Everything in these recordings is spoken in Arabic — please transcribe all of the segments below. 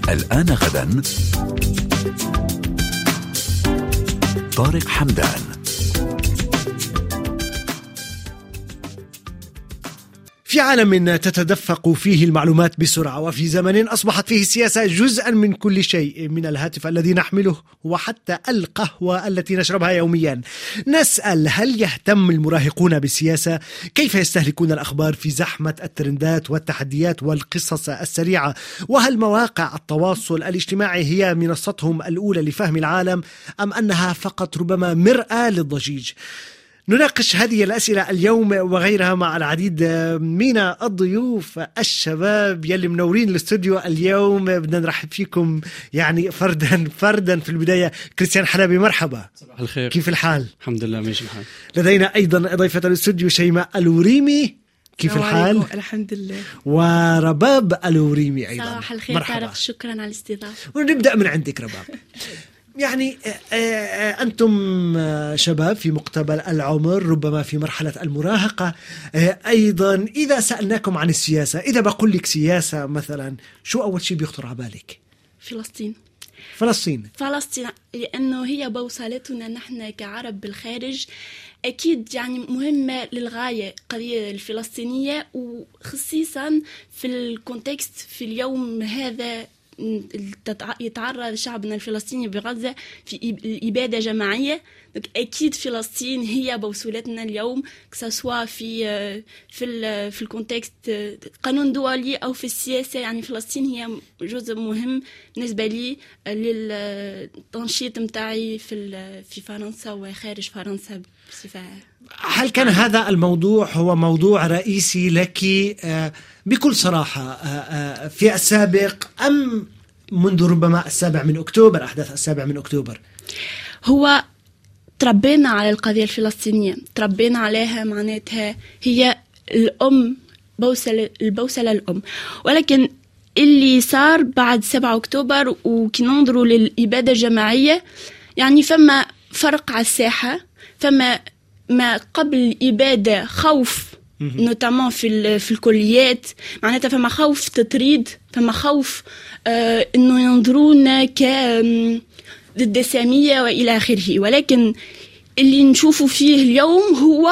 الآن غدا طارق حمدان. في عالم تتدفق فيه المعلومات بسرعة، وفي زمن أصبحت فيه السياسة جزءا من كل شيء، من الهاتف الذي نحمله وحتى القهوة التي نشربها يوميا. نسأل: هل يهتم المراهقون بالسياسة؟ كيف يستهلكون الأخبار في زحمة الترندات والتحديات والقصص السريعة؟ وهل مواقع التواصل الاجتماعي هي منصتهم الأولى لفهم العالم، أم أنها فقط ربما مرآة للضجيج؟ نناقش هذه الأسئلة اليوم وغيرها مع العديد من الضيوف الشباب يلي منورين الاستوديو اليوم. بدنا نرحب فيكم يعني فردا في البداية. كريستيان حلبي، مرحبا. صباح الخير، كيف الحال؟ الحمد لله ماشي الحال. لدينا أيضا ضيفة الاستوديو شيماء الوريمي، كيف الحال؟ الحمد لله. ورباب الوريمي أيضا. صباح الخير طارق، شكرا على الاستضافة. ونبدأ من عندك رباب. يعني أنتم شباب في مقتبل العمر، ربما في مرحلة المراهقة أيضا. إذا سألناكم عن السياسة، إذا بقول لك سياسة مثلا، شو أول شيء بيخطر على بالك؟ فلسطين، لأنه هي بوصلتنا نحن كعرب بالخارج. أكيد يعني مهمة للغاية القضية الفلسطينية، وخصيصا في الكونتكست في اليوم هذا يتعرض شعبنا الفلسطيني بغزة في إبادة جماعية. أكيد فلسطين هي بوصلتنا اليوم، سواء في الكونتكست قانون دولي أو في السياسة. يعني فلسطين هي جزء مهم بالنسبة لي للتنشيط متاعي في فرنسا وخارج فرنسا بصفة. هل كان هذا الموضوع هو موضوع رئيسي لك بكل صراحة في السابق، أم منذ ربما 7 من أكتوبر، أحداث 7 من أكتوبر؟ هو تربينا على القضية الفلسطينية، تربينا عليها، معناتها هي الأم، البوصلة الأم. ولكن اللي صار بعد 7 أكتوبر وكي ننظروا للإبادة الجماعية، يعني فما فرق على الساحة. فما ما قبل الإبادة خوف، نوتامون في الكليات، معناتها فما خوف تطريد، فما خوف إنه ينظرونا ضد السامية وإلى آخره. ولكن اللي نشوفه فيه اليوم هو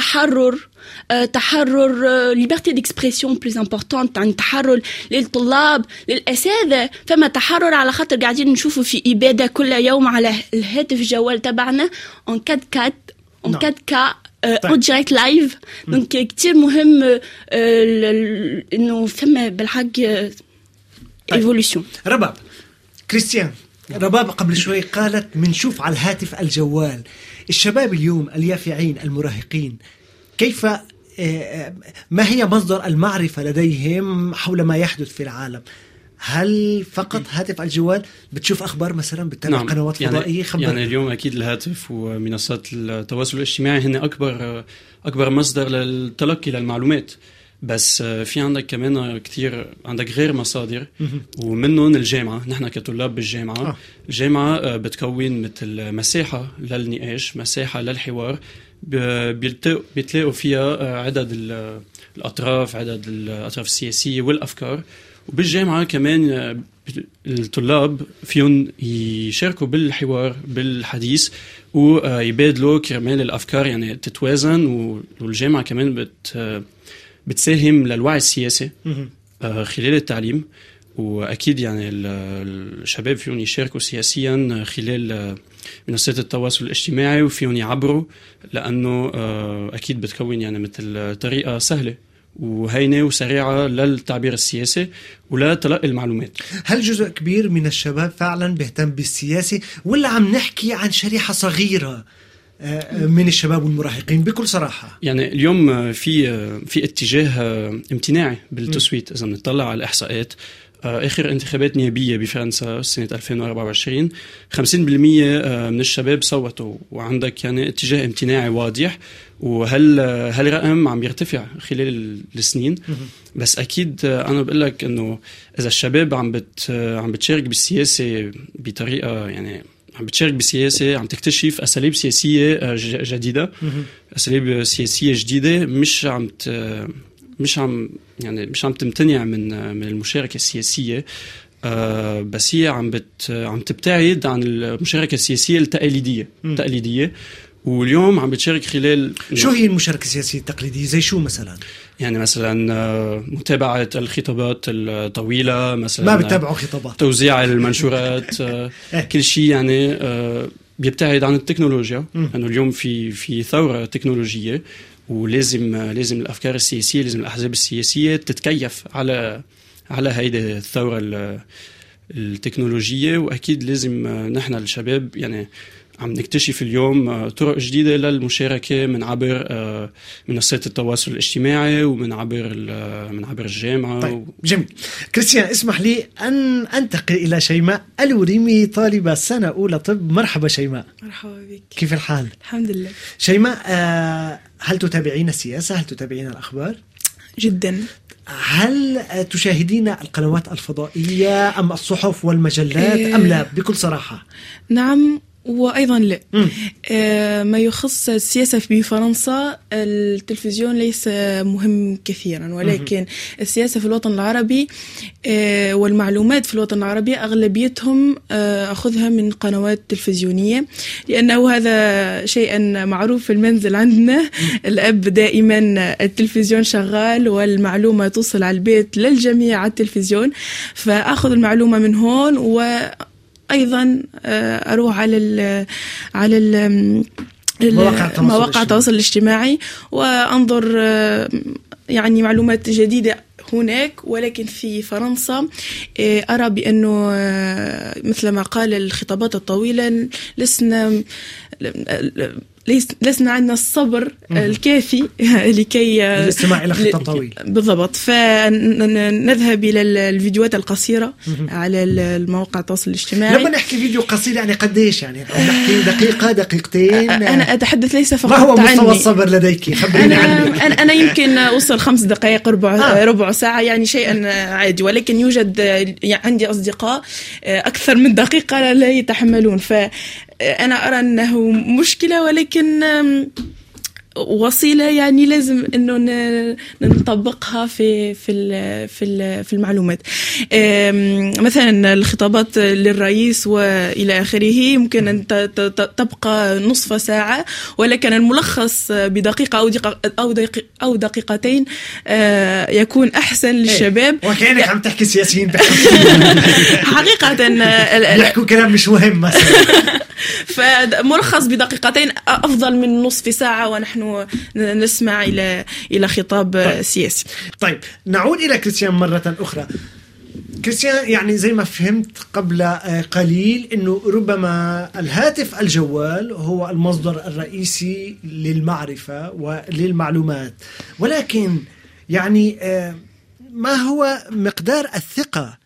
تحرر liberté d'expression plus importante، يعني تحرر للطلاب، للأساتذة. فما تحرر على خاطر قاعدين نشوفه في إبادة كل يوم على الهاتف الجوال تبعنا en 4K او دايركت لايف. دونك كتير مهم انه فما بالحق ايفولوشن. رباب، كريستيان، رباب قبل شوي قالت منشوف على الهاتف الجوال. الشباب اليوم اليافعين المراهقين، كيف ما هي مصدر المعرفة لديهم حول ما يحدث في العالم؟ هل فقط هاتف الجوال؟ بتشوف أخبار مثلا، بتتابع قنوات فضائية؟ يعني اليوم أكيد الهاتف ومنصات التواصل الاجتماعي هن أكبر مصدر للتلقي للمعلومات. بس في عندك كمان كتير، عندك غير مصادر، ومنهم الجامعة. نحن كطلاب بالجامعة الجامعة بتكون مثل مساحة للنقاش، مساحة للحوار، بيتلاقوا فيها عدد الأطراف السياسية والأفكار. وبالجامعة كمان الطلاب فيهم يشاركوا بالحوار، بالحديث، ويبادلوا كرمال الأفكار يعني تتوازن. والجامعة كمان بتساهم للوعي السياسي خلال التعليم. وأكيد يعني الشباب فيهم يشاركوا سياسيا خلال منصات التواصل الاجتماعي، وفيهم يعبروا، لأنه أكيد بتكون يعني مثل طريقة سهلة وهينة وسريعة للتعبير السياسي ولا تلقي المعلومات. هل جزء كبير من الشباب فعلا بيهتم بالسياسي، ولا عم نحكي عن شريحة صغيرة من الشباب والمراهقين بكل صراحة؟ يعني اليوم في اتجاه امتناعي بالتصويت. إذا نطلع على الإحصاءات، آخر انتخابات نيابية بفرنسا سنة 2024 50% من الشباب صوتوا، وعندك يعني اتجاه امتناعي واضح. وهل رقم عم يرتفع خلال السنين. بس أكيد أنا بقول لك إنه إذا الشباب عم بتشارك بالسياسة بطريقة، يعني عم بتشارك بالسياسة، عم تكتشف أساليب سياسية جديدة، أساليب سياسية جديدة، مش عم تمتنع من المشاركة السياسية. بس هي عم تبتعد عن المشاركة السياسية التقليدية. واليوم عم بتشارك خلال شو هي المشاركة السياسية التقليدية؟ زي شو مثلا؟ يعني مثلا متابعة الخطابات الطويلة، مثلا ما بتابعوا خطابات، توزيع المنشورات، كل شيء يعني بيبتعد عن التكنولوجيا، لأنه اليوم في ثورة تكنولوجية، ولازم الأفكار السياسية، لازم الأحزاب السياسية تتكيف على هيدي الثورة التكنولوجية. وأكيد لازم نحن الشباب يعني عم نكتشف اليوم طرق جديدة للمشاركة من عبر منصات التواصل الاجتماعي ومن عبر الجامعة. طيب جميل. كريستيان، اسمح لي أن أنتقل إلى شيماء الوريمي، طالبة سنة أولى طب. مرحبا شيماء. مرحبا بك. كيف الحال؟ الحمد لله. شيماء، هل تتابعين السياسة؟ هل تتابعين الأخبار؟ جدا. هل تشاهدين القنوات الفضائية أم الصحف والمجلات أم لا؟ بكل صراحة. نعم وأيضا لا. ما يخص السياسة بفرنسا، التلفزيون ليس مهم كثيرا، ولكن السياسة في الوطن العربي والمعلومات في الوطن العربي أغلبيتهم أخذها من قنوات تلفزيونية، لأنه هذا شيء معروف في المنزل عندنا. الأب دائما التلفزيون شغال والمعلومة توصل على البيت للجميع على التلفزيون، فأخذ المعلومة من هون. وأيضا أروح على مواقع التواصل الاجتماعي وأنظر يعني معلومات جديدة هناك. ولكن في فرنسا أرى بأنه مثل ما قال الخطابات الطويلة لسنا عندنا الصبر الكافي لكي الاستماع إلى خطاب طويل. بالضبط. فنذهب إلى الفيديوهات القصيرة على المواقع التواصل الاجتماعي. لما نحكي فيديو قصير يعني قديش؟ يعني نحكي دقيقة دقيقتين؟ أنا أتحدث ليس فقط ما هو عني. مستوى الصبر لديك؟ خبريني عنه. أنا يمكن أوصل 5 دقائق ربع ساعة، يعني شيئا عادي. ولكن يوجد عندي أصدقاء أكثر من دقيقة لا يتحملون. فأنا أرى أنه مشكلة، ولكن وسيلة يعني لازم إنه نطبقها في المعلومات. مثلا الخطابات للرئيس وإلى آخره ممكن أن تبقى نصف ساعة، ولكن الملخص بدقيقة أو دقيقتين يكون أحسن للشباب. وكأنك عم تحكي سياسيين حقيقة يحكوا كلام مش مهم مثلا. فملخص بدقيقتين أفضل من نصف ساعة ونحن نسمع إلى خطاب سياسي. طيب نعود إلى كريستيان مرة أخرى. كريستيان، يعني زي ما فهمت قبل قليل أنه ربما الهاتف الجوال هو المصدر الرئيسي للمعرفة وللمعلومات، ولكن يعني ما هو مقدار الثقة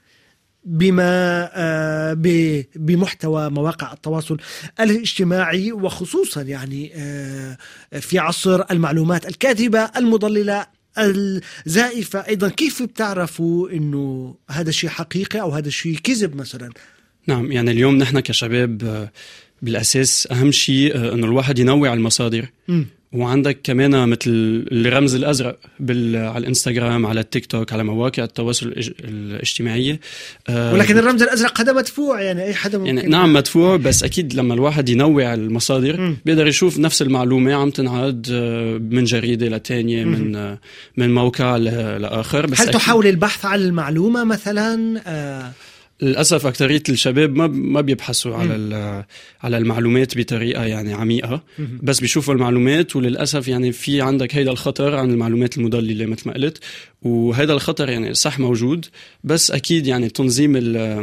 بمحتوى مواقع التواصل الاجتماعي، وخصوصا يعني في عصر المعلومات الكاذبة المضللة الزائفة أيضا؟ كيف بتعرفوا إنه هذا الشيء حقيقي أو هذا الشيء كذب مثلا؟ نعم، يعني اليوم نحن كشباب بالأساس أهم شيء إنه الواحد ينوع المصادر. وعندك كمان مثل الرمز الأزرق على الانستغرام، على التيك توك، على مواقع التواصل الاجتماعية. ولكن الرمز الأزرق هذا مدفوع، يعني أي حدا ممكن. يعني نعم مدفوع، بس أكيد لما الواحد ينوع المصادر بيقدر يشوف نفس المعلومة عم تنعاد من جريدة لتانية، من موقع لآخر. بس هل تحاول البحث عن المعلومة مثلا؟ للأسف أكترية الشباب ما بيبحثوا على المعلومات بطريقة يعني عميقة، بس بيشوفوا المعلومات. وللأسف يعني في عندك هيدا الخطر عن المعلومات المضللة مثل ما قلت، وهيدا الخطر يعني صح موجود، بس أكيد يعني تنظيم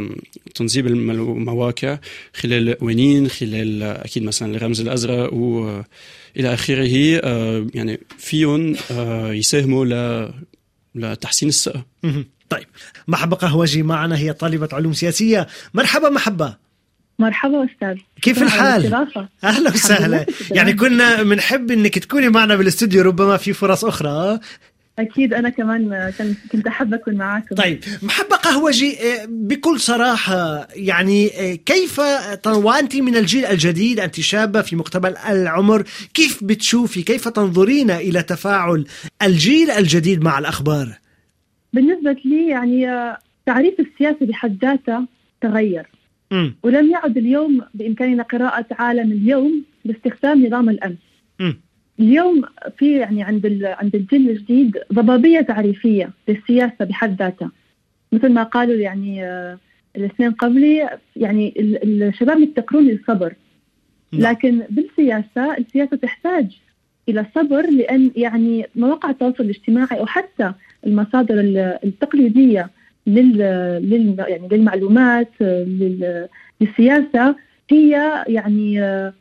المواقع خلال القوانين، خلال أكيد مثلا الرمز الأزرق وإلى آخره، يعني فيهم يساهموا لتحسين الثقة. طيب محبة قهوجي معنا، هي طالبة علوم سياسية. مرحبا محبة. مرحبا أستاذ، كيف الحال؟ أهلا وسهلا. يعني كنا بنحب إنك تكوني معنا بالاستوديو، ربما في فرص أخرى. أكيد أنا كمان كنت أحب أكون معاكم. طيب محبة قهوجي، بكل صراحة يعني كيف وأنت من الجيل الجديد، أنت شابة في مقتبل العمر، كيف بتشوفي، كيف تنظرين إلى تفاعل الجيل الجديد مع الأخبار؟ بالنسبة لي يعني تعريف السياسة بحد ذاته تغير، ولم يعد اليوم بإمكاننا قراءة عالم اليوم باستخدام نظام الأمس. اليوم في يعني عند الجيل الجديد ضبابية تعريفية للسياسة بحد ذاتها، مثل ما قالوا يعني الاثنين قبلي، يعني الشباب يفتقرون للصبر، لكن بالسياسة السياسة تحتاج إلى صبر، لأن يعني مواقع التواصل الاجتماعي أو حتى المصادر التقليدية يعني للمعلومات للسياسة هي يعني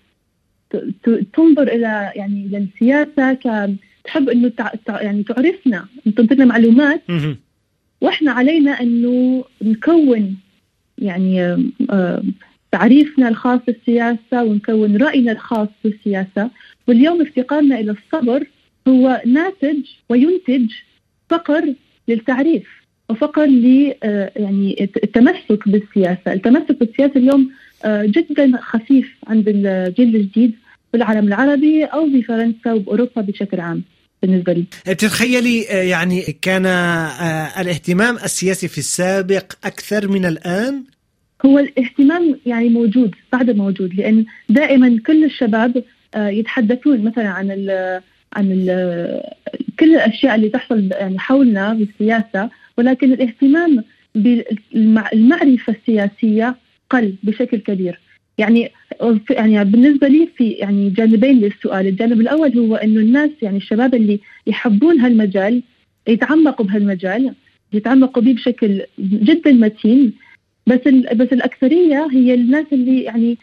تنظر إلى يعني للسياسة تحب إنه يعني تعرفنا، تنطينا معلومات، وإحنا علينا إنه نكون يعني تعريفنا الخاص بالسياسة ونكون رأينا الخاص بالسياسة. واليوم افتقارنا إلى الصبر هو ناتج وينتج فقر للتعريف وفقر يعني التمسك بالسياسة. التمسك بالسياسة اليوم جدا خفيف عند الجيل الجديد بالعالم العربي أو بفرنسا وبأوروبا بشكل عام. بالنسبة لي بتتخيلي يعني كان الاهتمام السياسي في السابق أكثر من الآن؟ هو الاهتمام يعني موجود، بعد موجود، لأن دائما كل الشباب يتحدثون مثلا عن كل الأشياء اللي تحصل يعني حولنا بالسياسة، ولكن الاهتمام بالمعرفة السياسية قل بشكل كبير. يعني بالنسبة لي في يعني جانبين للسؤال. الجانب الأول هو إنه الناس يعني الشباب اللي يحبون هالمجال يتعمقوا بهالمجال، يتعمقوا به بشكل جدا متين، بس الأكثرية هي الناس اللي يعني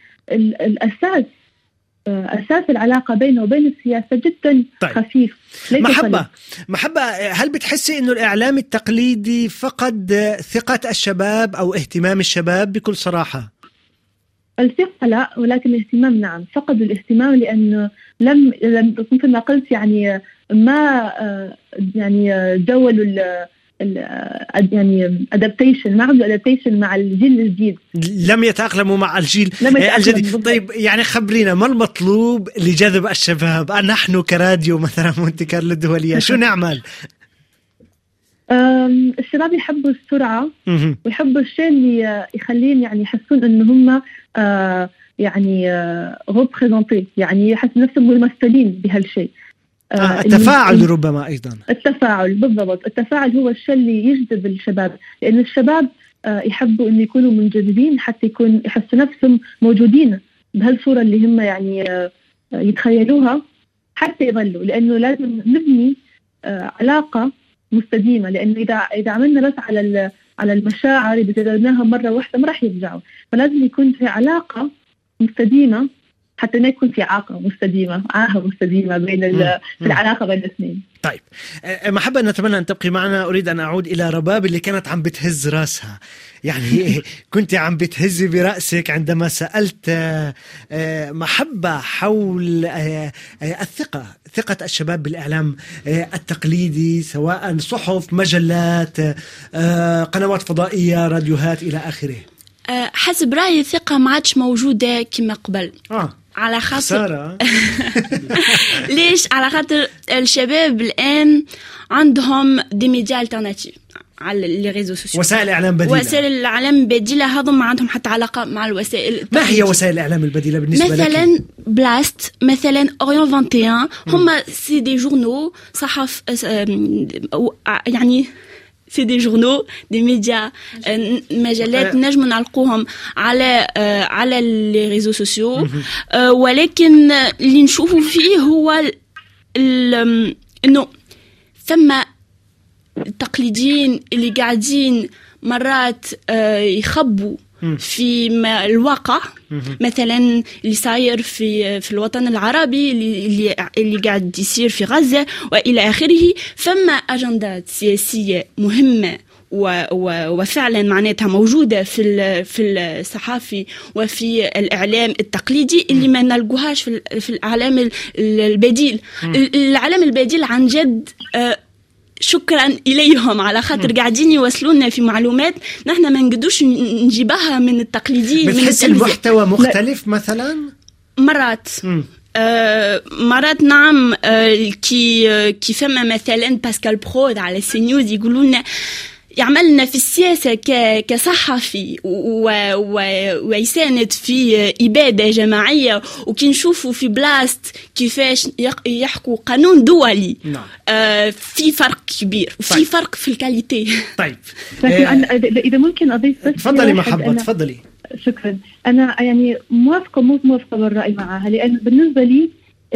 أساس العلاقة بينه وبين السياسة جدا خفيف. محبة، هل بتحسي إنه الإعلام التقليدي فقد ثقة الشباب أو اهتمام الشباب بكل صراحة؟ الثقة لا، ولكن الاهتمام نعم، فقد الاهتمام لأنه لم مثل ما قلت يعني ما يعني جولوا يعني adaptation، ما عملوا adaptation مع الجيل الجديد، لم يتأقلموا مع الجيل الجديد. طيب يعني خبرينا ما المطلوب لجذب الشباب؟ نحن كراديو مثلا منتكر للدولية شو نعمل؟ الشباب يحبوا السرعة ويحبوا الشيء اللي يخليهم يعني يحسون إن هم يعني representés، يعني يحسوا نفسهم ممثلين بهالشيء. التفاعل ربما أيضا. التفاعل بالضبط، التفاعل هو الشيء اللي يجذب الشباب، لأن الشباب يحبوا إن يكونوا منجذبين حتى يحسوا نفسهم موجودين بهالصورة اللي هم يعني يتخيلوها حتى يظلوا، لأنه لازم نبني علاقة مستديمة، لأنه إذا عملنا بس على المشاعر إذا جذبناها مرة واحدة ما راح يرجعوا، فلازم يكون في علاقة مستديمة حتى ما يكون في عاهة مستديمة بين في العلاقة بين الاثنين. طيب محبة، نتمنى أن تبقي معنا. أريد أن أعود إلى رباب اللي كانت عم بتهز رأسها، يعني كنت عم بتهزي برأسك عندما سألت محبة حول ثقة الشباب بالإعلام التقليدي، سواء صحف، مجلات، قنوات فضائية، راديوهات إلى آخره. حسب رأيي الثقة ما عادش موجودة كما قبل. على خاطر ليش؟ على خاطر الشباب الآن عندهم دي ميديا الترناتيف على اللي ريزو سوسيو، وسائل الإعلام بديلة، هذا ما عندهم حتى علاقة مع الوسائل. ما هي وسائل الإعلام البديلة بالنسبة لك؟ مثلا بلاست، مثلا أوريون 21، هم سي دي جورنو، صحف يعني سي دي جورنو، دي ميديا، مجلات نجم نلقوهم على لي ريزو سوسيو، ولكن اللي نشوفوا فيه هو انه ثم التقليديين اللي قاعدين مرات يخبوا في الواقع، مثلا اللي صاير في الوطن العربي، اللي قاعد يصير في غزة وإلى آخره. فما أجندات سياسية مهمة وفعلا معناتها موجودة في الصحافي وفي الإعلام التقليدي اللي ما نلقوهاش في الإعلام البديل. الإعلام البديل عن جد شكرا إليهم على خاطر قاعدين يوصلونا في معلومات نحن ما نقدوش نجيبها من التقليدي. بتحس المحتوى مختلف مثلا؟ مرات نعم. كي فما مثلا باسكال برود على سي نيوز يقولون يعملنا في السياسة كصحفي ويساند في إبادة جماعية، وكي نشوفوا في بلاست كيفاش يحكوا قانون دولي. في فرق كبير وفي فرق في الكاليتي. طيب إذا ممكن أضيف، تفضلي محبة تفضلي. شكرا. أنا يعني موافقة بالرأي معها، لأن بالنسبة لي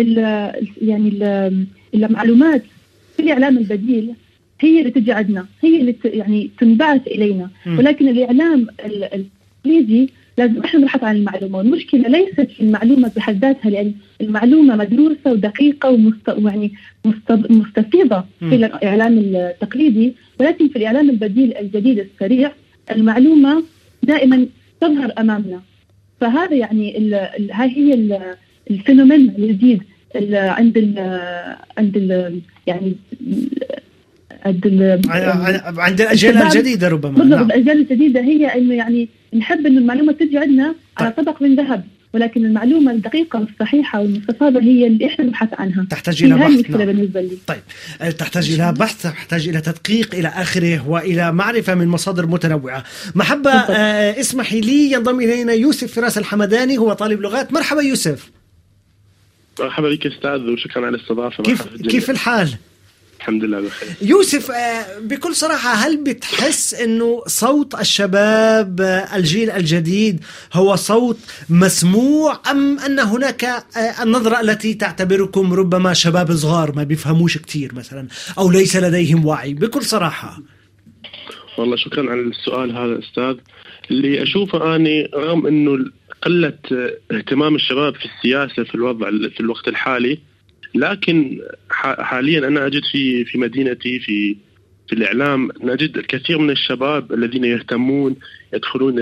المعلومات في الإعلام البديل هي اللي تجي عندنا، هي اللي يعني تنبعث إلينا. ولكن الإعلام التقليدي لازم إحنا نبحث عن المعلومة، والمشكلة ليست في المعلومة بحد ذاتها، لأن المعلومة مدروسة ودقيقة مستفيضة في الإعلام التقليدي. ولكن في الإعلام البديل الجديد السريع المعلومة دائما تظهر أمامنا. فهذا يعني هاي هي الفينومين الجديد عند الأجيال الجديدة. ربما بالضبط الأجيال الجديدة هي إنه يعني نحب إنه المعلومة تجي عندنا على طبق من ذهب، ولكن المعلومة الدقيقة والصحيحة والمستفاضة هي اللي إحنا نبحث عنها. تحتاج إلى بحث. بالنسبة لي. طيب تحتاج إلى بحث، تحتاج إلى تدقيق إلى آخره، وإلى معرفة من مصادر متنوعة. محبة اسمحي لي ينضم إلينا يوسف فراس الحمداني، هو طالب لغات. مرحبا يوسف. مرحبا بك أستاذ، وشكرا على الاستضافة. كيف الحال؟ الحمد لله بخير. يوسف، بكل صراحة هل بتحس أنه صوت الشباب الجيل الجديد هو صوت مسموع، أم أن هناك النظرة التي تعتبركم ربما شباب صغار ما بيفهموش كتير مثلا، أو ليس لديهم وعي؟ بكل صراحة. والله شكرا على السؤال هذا أستاذ. اللي أشوفه أنا رغم أنه قلة اهتمام الشباب في السياسة في الوقت الحالي، لكن حاليا أنا أجد في مدينتي في الإعلام نجد الكثير من الشباب الذين يهتمون، يدخلون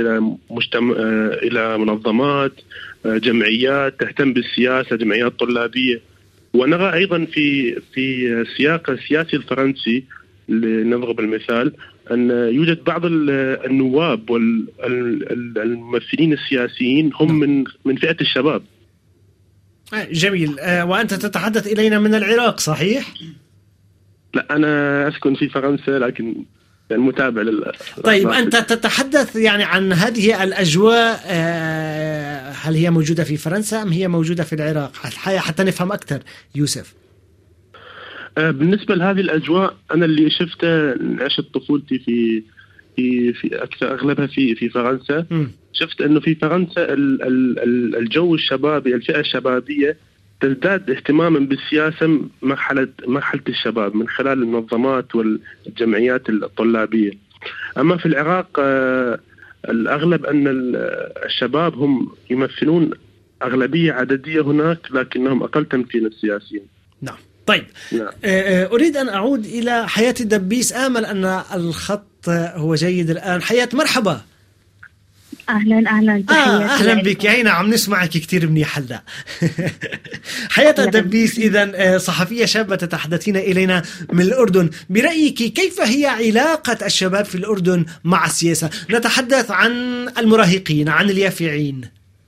إلى منظمات، جمعيات تهتم بالسياسة، جمعيات طلابية. ونرى أيضا في السياق السياسي الفرنسي، لنضرب المثال، أن يوجد بعض النواب والممثلين السياسيين هم من فئة الشباب. جميل. وأنت تتحدث إلينا من العراق صحيح؟ لا، أنا أسكن في فرنسا، لكن المتابع طيب أنت تتحدث يعني عن هذه الأجواء، هل هي موجودة في فرنسا أم هي موجودة في العراق؟ حتى نفهم أكثر يوسف. بالنسبة لهذه الأجواء، أنا اللي شفته عشت طفولتي في أكثر أغلبها في فرنسا. شفت أنه في فرنسا الجو الشبابي، الفئة الشبابية تزداد اهتماما بالسياسة مرحلة الشباب من خلال المنظمات والجمعيات الطلابية. أما في العراق الأغلب أن الشباب هم يمثلون أغلبية عددية هناك، لكنهم أقل تمثيلا سياسيا. نعم. طيب أريد أن أعود إلى حياة الدبيس. آمل أن الخط هو جيد الآن. حياة، مرحبا. أهلا أهلا بك. يا عم نسمعك كتير منيح هلا. حياة الدبيس إذن صحفية شابة تتحدثين إلينا من الأردن. برأيك كيف هي علاقة الشباب في الأردن مع السياسة؟ نتحدث عن المراهقين، عن اليافعين.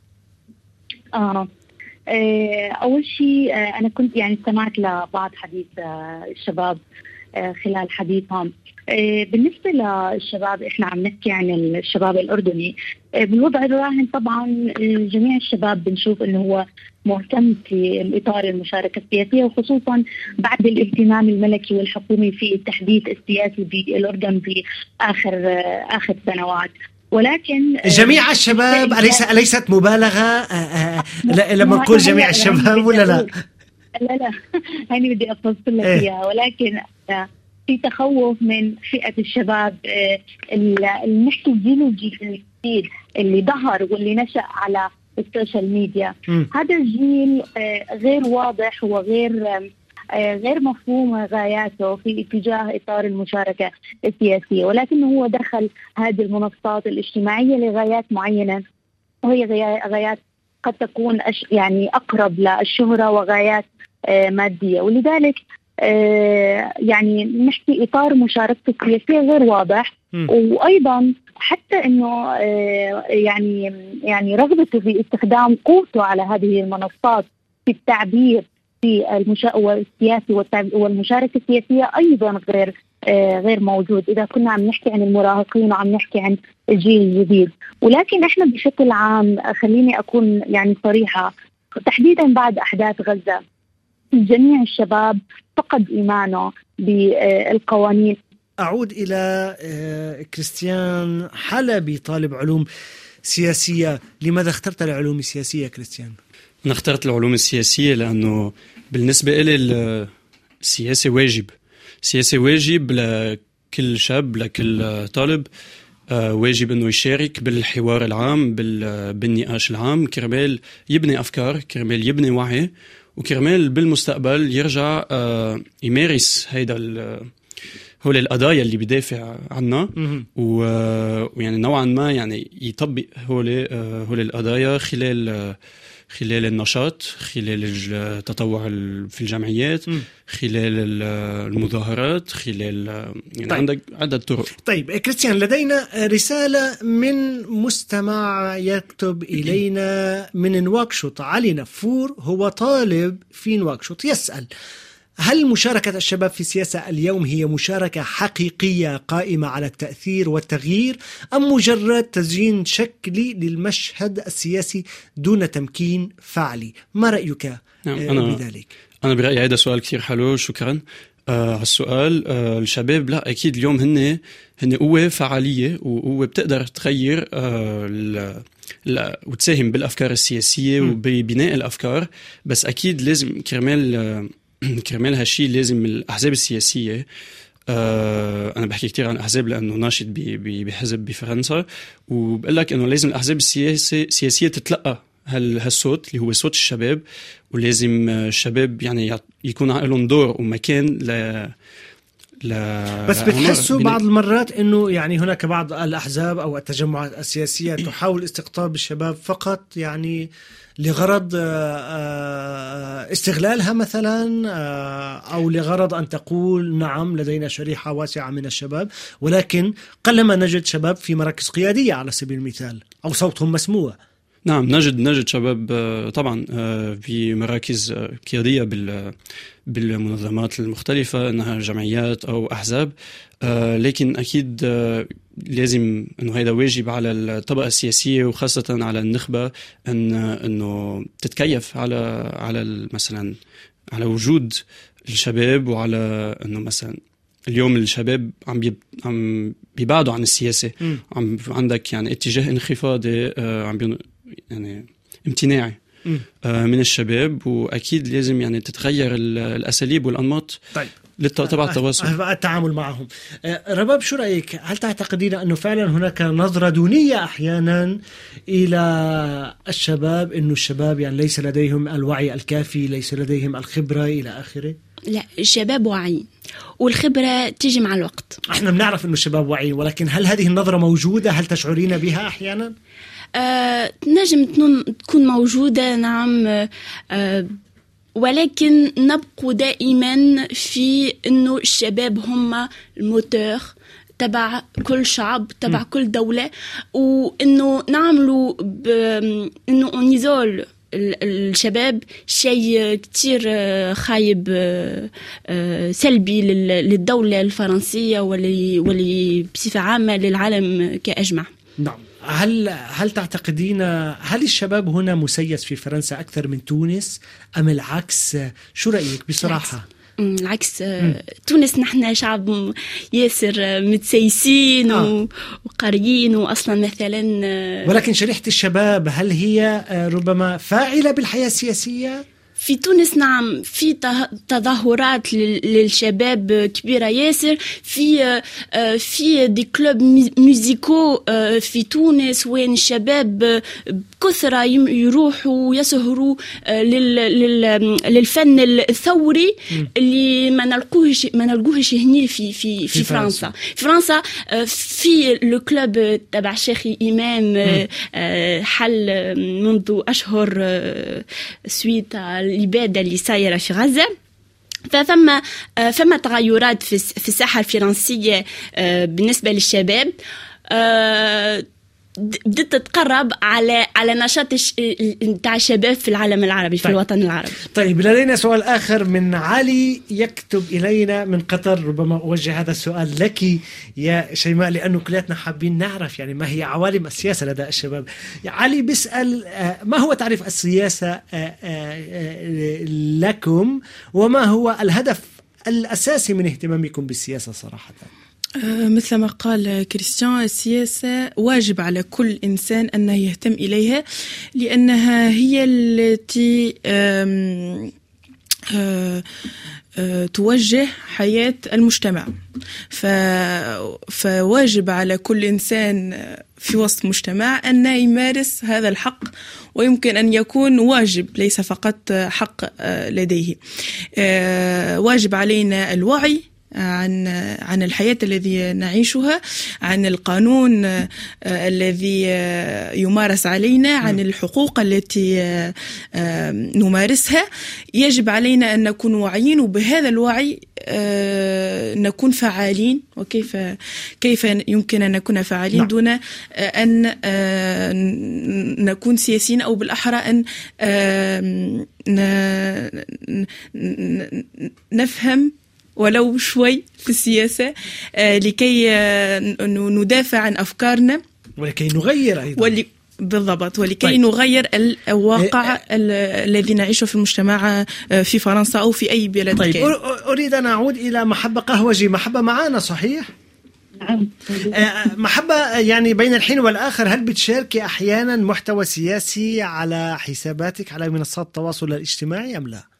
أول شيء أنا كنت يعني استمعت لبعض حديث الشباب خلال حديثهم. بالنسبة للشباب، إحنا عم نحكي عن الشباب الأردني. بالوضع الراهن طبعا جميع الشباب بنشوف إنه هو مهتم في الإطار المشاركة السياسية، وخصوصا بعد الاهتمام الملكي والحكومي في التحديث السياسي بالأردن في آخر سنوات. ولكن جميع الشباب أليست مبالغة لما نقول جميع الشباب ولا لا؟ لا هاني بدي أفصل لك إياها. ولكن في تخوف من فئة الشباب اللي نحكي الجيل الجديد اللي ظهر واللي نشأ على السوشيال ميديا. هذا الجيل غير واضح وغير مفهوم غاياته في اتجاه إطار المشاركة السياسية، ولكنه هو دخل هذه المنصات الاجتماعية لغايات معينة، وهي غايات قد تكون يعني أقرب للشهرة وغايات مادية. ولذلك يعني نحكي إطار مشاركة السياسية غير واضح. وأيضا حتى إنه يعني رغبته في استخدام قوته على هذه المنصات في التعبير في السياسي والمشاركة السياسية أيضا غير موجود إذا كنا عم نحكي عن المراهقين وعم نحكي عن الجيل الجديد. ولكن إحنا بشكل عام خليني أكون يعني صريحة، تحديدا بعد أحداث غزة جميع الشباب فقد إيمانه بالقوانين. أعود إلى كريستيان حلبي، طالب علوم سياسية. لماذا اخترت العلوم السياسية كريستيان؟ أنا اخترت العلوم السياسية لأنه بالنسبة لي السياسة واجب. سياسة واجب لكل شاب، لكل طالب. واجب أنه يشارك بالحوار العام، بالنقاش العام، كرمال يبني أفكار، كرمال يبني وعي، وكرمال بالمستقبل يرجع يمارس هول القضايا اللي بدافع عنها، ويعني نوعا ما يعني يطبق هول القضايا خلال النشاط، خلال التطوع في الجمعيات، خلال المظاهرات، خلال يعني طيب. عندك عدة طرق. طيب كريستيان، لدينا رسالة من مستمع يكتب إلينا من نواكشوط. علي نفور هو طالب في نواكشوط، يسأل: هل مشاركة الشباب في السياسة اليوم هي مشاركة حقيقية قائمة على التأثير والتغيير، أم مجرد تزيين شكلي للمشهد السياسي دون تمكين فعلي؟ ما رأيك بذلك؟ أنا برأيي هذا سؤال كتير حلو، شكرا على السؤال. الشباب لا أكيد اليوم هن قوة فعالية، وقوة بتقدر تغير وتساهم بالأفكار السياسية وببناء الأفكار. بس أكيد لازم كرمال هالشي لازم الأحزاب السياسية، أنا بحكي كتير عن الأحزاب لأنه ناشط بحزب بفرنسا، وبقول لك أنه لازم الأحزاب السياسية تتلقى هالصوت اللي هو صوت الشباب، ولازم الشباب يعني يكون لهم دور ومكان بس بتحسوا بعض المرات أنه يعني هناك بعض الأحزاب أو التجمعات السياسية تحاول استقطاب الشباب فقط يعني لغرض استغلالها مثلا، أو لغرض أن تقول نعم لدينا شريحة واسعة من الشباب، ولكن قلما نجد شباب في مراكز قيادية على سبيل المثال أو صوتهم مسموع. نعم، نجد شباب طبعا في مراكز قيادية بالمنظمات المختلفة، إنها جمعيات أو أحزاب، لكن أكيد لازم إنه هذا واجب على الطبقة السياسية وخاصة على النخبة إنه تتكيف على مثلا على وجود الشباب، وعلى إنه مثلا اليوم الشباب عم بيبعدوا عن السياسة، عندك يعني اتجاه انخفاضي، يعني امتناعي من الشباب، وأكيد لازم يعني تتغير الأساليب والأنماط تبع التواصل، التعامل معهم. رباب، شو رأيك؟ هل تعتقدين أنه فعلا هناك نظرة دونية أحيانا إلى الشباب، أنه الشباب يعني ليس لديهم الوعي الكافي، ليس لديهم الخبرة إلى آخره؟ لا، الشباب واعيين والخبرة تيجي مع الوقت. احنا بنعرف أنه الشباب واعيين، ولكن هل هذه النظرة موجودة؟ هل تشعرين بها أحيانا؟ نجم تكون موجودة، نعم، ولكن نبقى دائما في انه الشباب هم الموتور تبع كل شعب، تبع كل دولة، وانه نعملوا انه نيزول الشباب شيء كتير خايب سلبي للدولة الفرنسية واللي بصفة عامة للعالم كأجمع. نعم. هل تعتقدين هل الشباب هنا مسيس في فرنسا أكثر من تونس أم العكس؟ شو رأيك بصراحة؟ العكس. تونس نحن شعب ياسر متسيسين وقاريين، وأصلا مثلا ولكن شريحة الشباب هل هي ربما فاعلة بالحياة السياسية؟ في تونس نعم، في تظاهرات للشباب كبيرة ياسر، في دي كلوب ميوزيكو في تونس وين الشباب بكثرة يروحوا يسهروا للفن الثوري اللي ما نلقوهش هني في فرنسا. في فرنسا في لو كلوب تبع الشيخ إمام حل منذ أشهر سويت الإبادة اللي صايرة في غزة، فما تغيرات في الساحة الفرنسية بالنسبة للشباب. بدأت تتقرب على نشاط تاع الشباب في العالم العربي في الوطن العربي. طيب لدينا سؤال آخر من علي يكتب إلينا من قطر، ربما أوجه هذا السؤال لك يا شيماء لأنه كلاتنا حابين نعرف يعني ما هي عوالم السياسة لدى الشباب. علي بيسأل ما هو تعريف السياسة لكم وما هو الهدف الأساسي من اهتمامكم بالسياسة صراحة؟ مثل ما قال كريستيان، السياسة واجب على كل إنسان أن يهتم إليها لأنها هي التي توجه حياة المجتمع. فواجب على كل إنسان في وسط مجتمع أن يمارس هذا الحق، ويمكن أن يكون واجب ليس فقط حق لديه. واجب علينا الوعي عن الحياة الذي نعيشها، عن القانون الذي يمارس علينا، عن الحقوق التي نمارسها. يجب علينا أن نكون واعيين، وبهذا الوعي نكون فعالين. وكيف يمكن أن نكون فعالين دون أن نكون سياسيين، أو بالأحرى أن نفهم ولو شوي في السياسة لكي ندافع عن أفكارنا، ولكي نغير أيضا بالضبط، ولكي نغير الواقع الذي نعيشه في المجتمع في فرنسا أو في أي بلد كان. أريد أن أعود إلى محبة قهوجي. محبة معنا صحيح؟ نعم. محبة، يعني بين الحين والآخر هل بتشاركي أحيانا محتوى سياسي على حساباتك على منصات التواصل الاجتماعي أم لا؟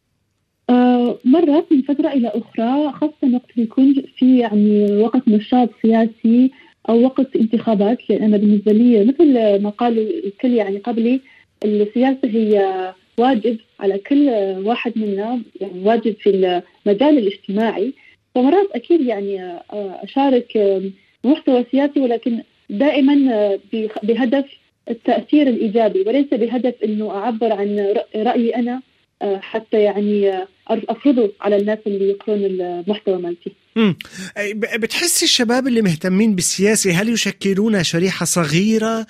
مرات من فترة إلى أخرى، خاصة وقت يكون في يعني وقت نشاط سياسي أو وقت انتخابات، لأن أنا بالنسبة لي مثل ما قالوا الكل يعني قبلي، السياسة هي واجب على كل واحد منا، يعني واجب في المجال الاجتماعي. فمرات أكيد يعني أشارك محتوى سياسي، ولكن دائما بهدف التأثير الإيجابي، وليس بهدف أنه أعبر عن رأيي أنا حتى يعني أفرضه على الناس اللي يقرون المحتوى مالتي. بتحسي الشباب اللي مهتمين بالسياسة هل يشكلون شريحة صغيرة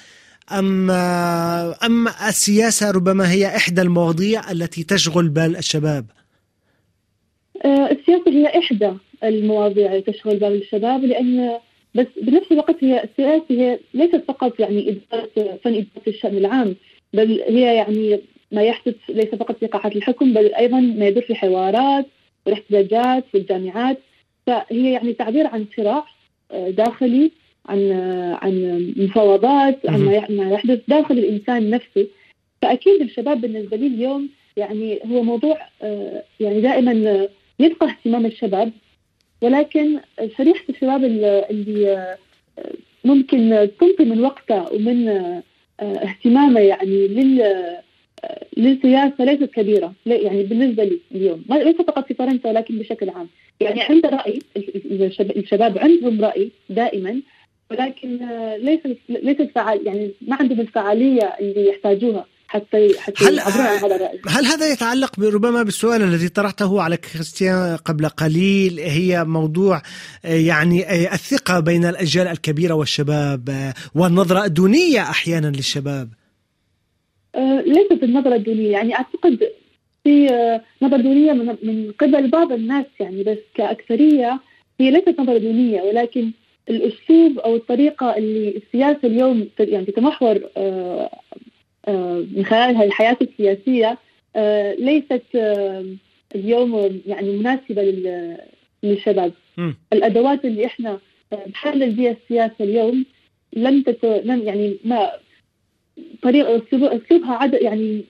أم السياسة ربما هي إحدى المواضيع التي تشغل بال الشباب؟ السياسة هي إحدى المواضيع التي تشغل بال الشباب، لأن بس بنفس الوقت هي السياسة هي ليست فقط يعني إدارة الشأن العام، بل هي يعني ما يحدث ليس فقط في قاعات الحكم، بل أيضا ما يدور في حوارات والاحتجاجات في الجامعات. فهي يعني تعبير عن صراع داخلي، عن مفاوضات، عن ما يحدث داخل الإنسان نفسه. فأكيد الشباب بالنسبة لي اليوم يعني هو موضوع يعني دائما يبقى اهتمام الشباب، ولكن شريحة الشباب اللي ممكن تنطي من وقته ومن اهتمامه يعني للسياسة ليست كبيرة. يعني بالنسبة لي اليوم ليس فقط في فرنسا ولكن بشكل عام، يعني عند رأي الشباب عندهم رأي دائما، ولكن ليست فعال، يعني ما عندهم الفعالية اللي يحتاجوها حتى يعبروا عن هذا الرأي. هل هذا يتعلق ربما بالسؤال الذي طرحته على كريستيان قبل قليل، هي موضوع يعني الثقة بين الأجيال الكبيرة والشباب والنظرة الدونية أحيانا للشباب؟ ليست النظرة الدونية، يعني أعتقد في نظرة دونية من قبل بعض الناس يعني، بس كأكثرية هي ليست نظرة دونية، ولكن الأسلوب أو الطريقة اللي السياسة اليوم يعني تتمحور من خلالها الحياة السياسية ليست اليوم يعني مناسبة للشباب. الأدوات اللي إحنا بحلل بها السياسة اليوم لم يعني ما طريقة أسلوبها يعني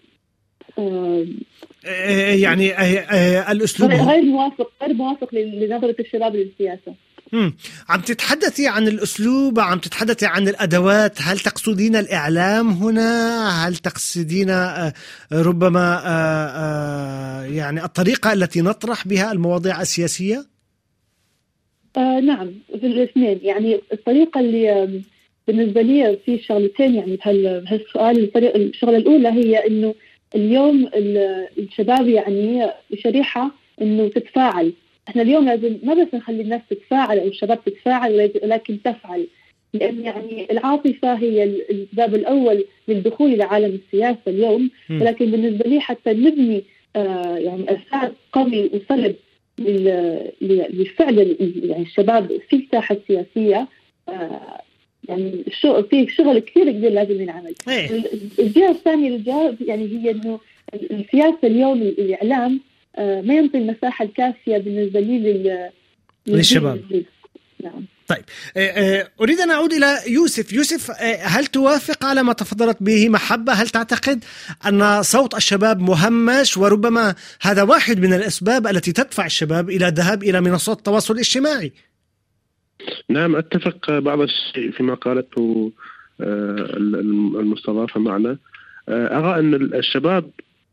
يعني الأسلوب غير موافق لنظرة الشباب للسياسة. عم تتحدثي عن الأسلوب، عم تتحدثي عن الأدوات، هل تقصدين الإعلام هنا؟ هل تقصدين ربما يعني الطريقة التي نطرح بها المواضيع السياسية؟ نعم، في الاثنين. يعني الطريقة اللي بالنسبة لي في شغلتين يعني بهالسؤال. الشغلة الأولى هي إنه اليوم الشباب يعني شريحة إنه تتفاعل. إحنا اليوم لازم ما بس نخلي الناس تتفاعل أو الشباب تتفاعل، ولكن تفعل. لأن يعني العاطفة هي الباب الأول للدخول إلى عالم السياسة اليوم. ولكن بالنسبة لي حتى نبني يعني أساس قوي وصلب لفعل يعني الشباب في الساحة السياسية، يعني في شغل كثير كبير لازم ينعمل. الجهة الثانية للجواب يعني هي إنه السياسة اليوم الإعلام ما ينطي المساحة الكافية بالنسبة لي للشباب. نعم. طيب أريد أن أعود إلى يوسف، هل توافق على ما تفضلت به محبة؟ هل تعتقد أن صوت الشباب مهمش وربما هذا واحد من الأسباب التي تدفع الشباب إلى الذهاب إلى منصات التواصل الاجتماعي؟ نعم، أتفق بعض الشيء فيما قالته المستضافة معنا. أرى أن الشباب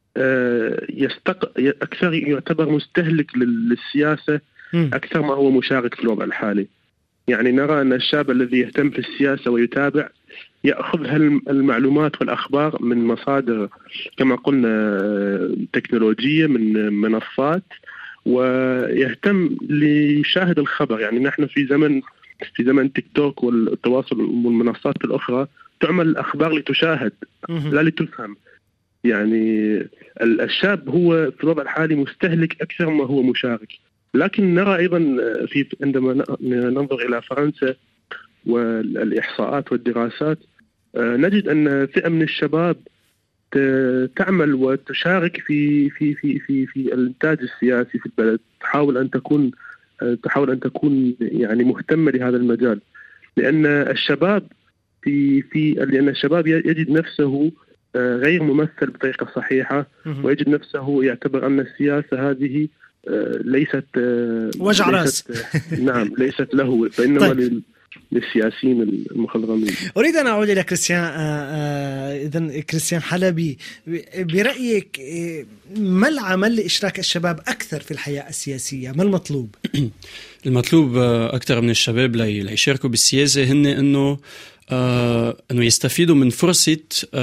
أكثر يعتبر مستهلك للسياسة أكثر ما هو مشارك في الوضع الحالي. يعني نرى أن الشاب الذي يهتم في السياسة ويتابع يأخذ المعلومات والأخبار من مصادر كما قلنا تكنولوجية، من منصات، ويهتم ليشاهد الخبر. يعني نحن في زمن تيك توك والتواصل والمنصات الأخرى تعمل الأخبار لتشاهد لا لتفهم. يعني الشاب هو في الوضع الحالي مستهلك أكثر ما هو مشارك. لكن نرى أيضا عندما ننظر إلى فرنسا والإحصاءات والدراسات نجد أن فئة من الشباب تعمل وتشارك في الإنتاج السياسي في البلد، تحاول أن تكون يعني مهتمة لهذا المجال. لأن الشباب لأن الشباب يجد نفسه غير ممثل بطريقة صحيحة، ويجد نفسه يعتبر أن السياسة هذه ليست وجع راس. نعم، ليست له، فإنما طيب. للسياسيين المخضرمين. أريد أن أعود إلى كريستيان حلبي، برأيك ما العمل لإشراك الشباب أكثر في الحياة السياسية؟ ما المطلوب؟ المطلوب أكثر من الشباب ليشاركوا بالسياسة هن أنه يستفيدوا من فرصة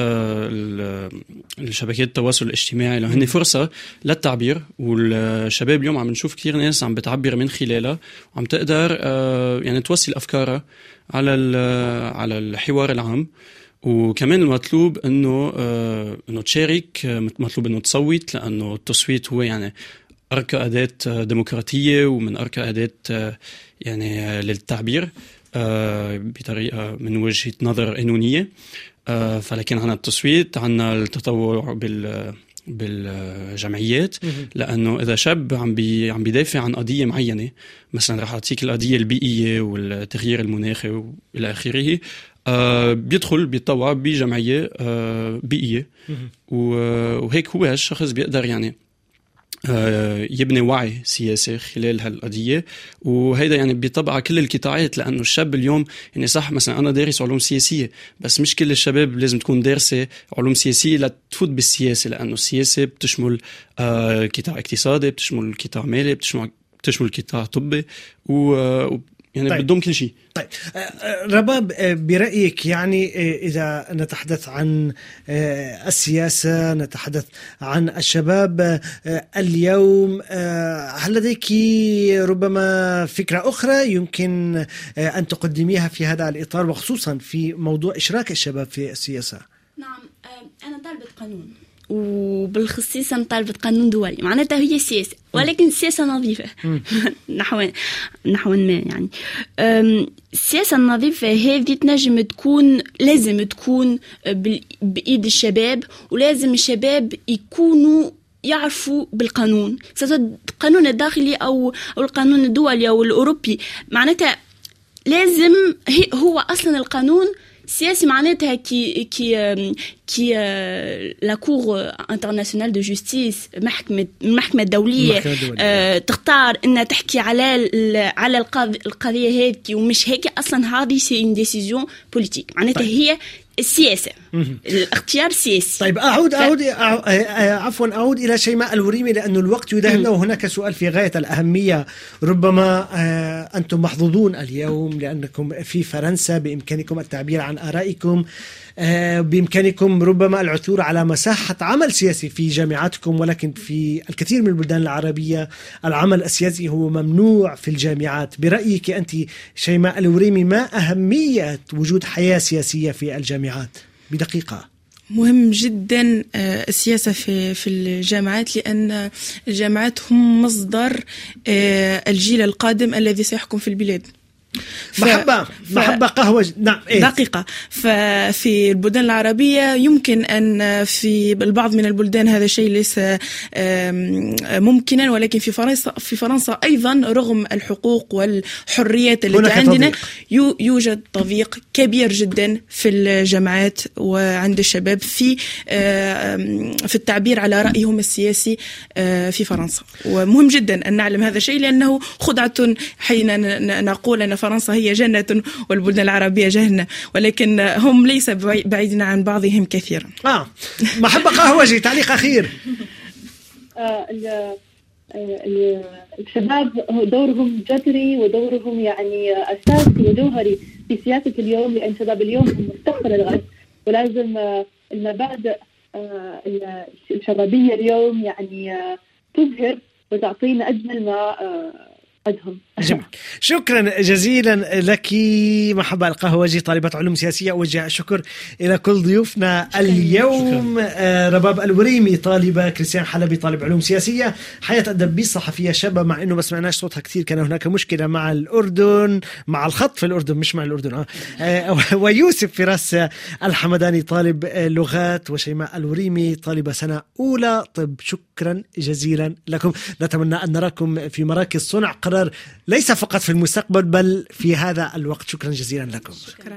الشبكات التواصل الاجتماعي، لأنه فرصة للتعبير. والشباب اليوم عم نشوف كثير ناس عم بتعبر من خلالها وعم تقدر يعني توصل أفكارها على الحوار العام. وكمان المطلوب انه تشارك، مطلوب انه تصوت، لانه التصويت هو يعني أركى أداة ديمقراطية ومن أركى أداة يعني للتعبير بطريقة من وجهة نظر قانونية. فلكن عنا التصويت، عنا التطوع بالجمعيات، لأنه إذا شاب عم بيدافع عن قضية معينة، مثلا رح أعطيك القضية البيئية والتغيير المناخي وإلى آخره، بيدخل بيتطوع بجمعية بيئية، وهيك هو هالشخص بيقدر يعني يبني وعي سياسي خلال هالقضية. وهيدا يعني بيطبع كل القطاعات، لأنه الشاب اليوم يعني صح مثلا أنا دارس علوم سياسية، بس مش كل الشباب لازم تكون دارسة علوم سياسية لتفوت بالسياسة، لأنه السياسة بتشمل قطاع اقتصادي، بتشمل قطاع مالي، بتشمل قطاع طبي، يعني طيب. بدهم كل شيء. طيب رباب، برأيك يعني إذا نتحدث عن السياسة، نتحدث عن الشباب اليوم، هل لديك ربما فكرة أخرى يمكن أن تقدميها في هذا الإطار، وخصوصا في موضوع إشراك الشباب في السياسة؟ نعم، أنا طالبة قانون، وبالخصيص أنا طالبة قانون دولي، معناتها هي سياسة، ولكن سياسة نظيفة نحو ما يعني. السياسة النظيفة هذه لازم تكون بإيد الشباب، ولازم الشباب يكونوا يعرفوا بالقانون، سواء القانون الداخلي أو القانون الدولي أو الأوروبي. معناتها لازم هو أصلا القانون سياسي، معناتها كي لا كور انترناسيونال دو جوستيس، المحكمة الدولية تختار انها تحكي على القضية هذه، ومش هيك اصلا هذه سي ان ديسيزيون بوليتيك. معناتها هي السياسة الاختيار السياسي. طيب أعود إلى شيماء الوريمي لأن الوقت يداهمنا، وهناك سؤال في غاية الأهمية. ربما أنتم محظوظون اليوم لأنكم في فرنسا، بإمكانكم التعبير عن آرائكم، بإمكانكم ربما العثور على مساحة عمل سياسي في جامعاتكم، ولكن في الكثير من البلدان العربية العمل السياسي هو ممنوع في الجامعات. برأيك أنت شيماء الوريمي، ما أهمية وجود حياة سياسية في الجامعات بدقيقة؟ مهم جدا السياسة في الجامعات، لأن الجامعات هم مصدر الجيل القادم الذي سيحكم في البلاد. محبة قهوة. نعم. دقيقة. ففي البلدان العربية يمكن أن في البعض من البلدان هذا الشيء ليس ممكنا، ولكن في فرنسا أيضا رغم الحقوق والحريات التي عندنا يوجد تضييق كبير جدا في الجامعات وعند الشباب في التعبير على رأيهم السياسي في فرنسا. ومهم جدا أن نعلم هذا الشيء، لأنه خدعة حين نقول أن فرنسا هي جنة والبلدان العربية جهنة، ولكن هم ليس بعيدين عن بعضهم كثيرا. محبة قهوجي، تعليق أخير. الشباب دورهم جذري ودورهم يعني أساسي وجوهري في سياسة اليوم، لأن شباب اليوم هم مستقبل الغد، ولازم المبادئ الشبابية اليوم يعني تظهر وتعطينا أجمل ما أدهم. جميل. شكرا جزيلا لك محبة القهوجي، طالبة علوم سياسية. أوجه الشكر إلى كل ضيوفنا اليوم. رباب الوريمي طالبة، كريستيان حلبي طالب علوم سياسية، حياة الدبيس صحفية شابة، مع أنه ما سمعناش صوتها كثير، كان هناك مشكلة مع الأردن، مع الخط في الأردن مش مع الأردن. ويوسف فراس الحمداني طالب لغات، وشيماء الوريمي طالبة سنة أولى طب. شكرا جزيلا لكم. نتمنى أن نراكم في مراكز صنع قرار ليس فقط في المستقبل بل في هذا الوقت. شكرا جزيلا لكم. شكرا.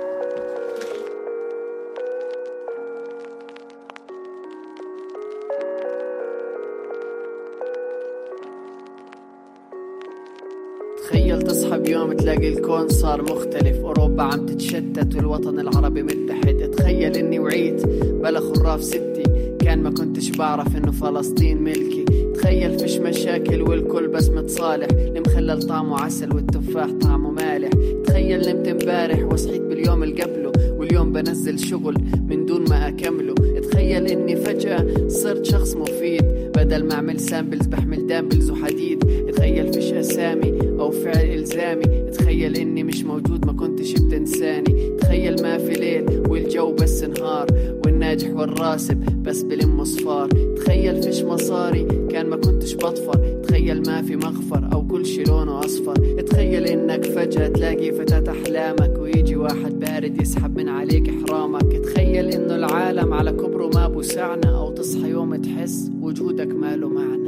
تخيل تصحى بيوم تلاقي الكون صار مختلف، أوروبا عم تتشتت والوطن العربي متحد. تخيل إني وعيت بلا خراف ستي، كان ما كنتش بعرف إنه فلسطين ملكي. تخيل فيش مشاكل والكل بس متصالح، المخلل طعمه عسل والتفاح طعمه مالح. تخيل نمت امبارح وصحيت باليوم اللي قبله، واليوم بنزل شغل من دون ما أكمله. تخيل إني فجأة صرت شخص مفيد، بدل ما أعمل سامبلز بحمل دامبلز وحديد. تخيل فيش أسامي أو فعل إلزامي، تخيل إني مش موجود ما كنتش بتنساني. تخيل ما في ليل والجو بس نهار، والناجح والراسب بس بلم مصفار. تخيل فيش مصاري كان ما كنتش بطفر، تخيل ما في مغفر أو كل شي لونه أصفر. تخيل إنك فجأة تلاقي فتاة أحلامك، ويجي واحد بارد يسحب من عليك إحرامك. تخيل إنه العالم على كبره ما بوسعنا، أو تصحى يوم تحس وجودك ما له معنى.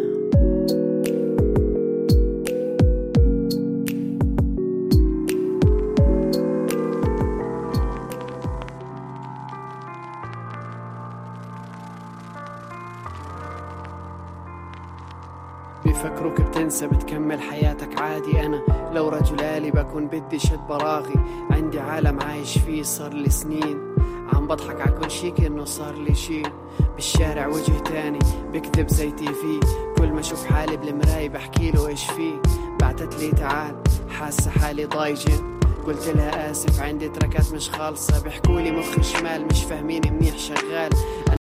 بيفكروك بتنسى بتكمل حياتك عادي. أنا لو رجل آلي بكون بدي شد براغي، عندي عالم عايش فيه صار لي سنين، عم بضحك على كل شي كأنه صار لي شي. بالشارع وجه تاني بكذب زي تيفي، كل ما اشوف حالي بالمراية بحكي له ايش فيه. بعتت لي تعال حاسة حالي ضايجة، قلت لها آسف عندي تركات مش خالصة، بيحكولي مخ شمال مش فاهميني منيح شغال.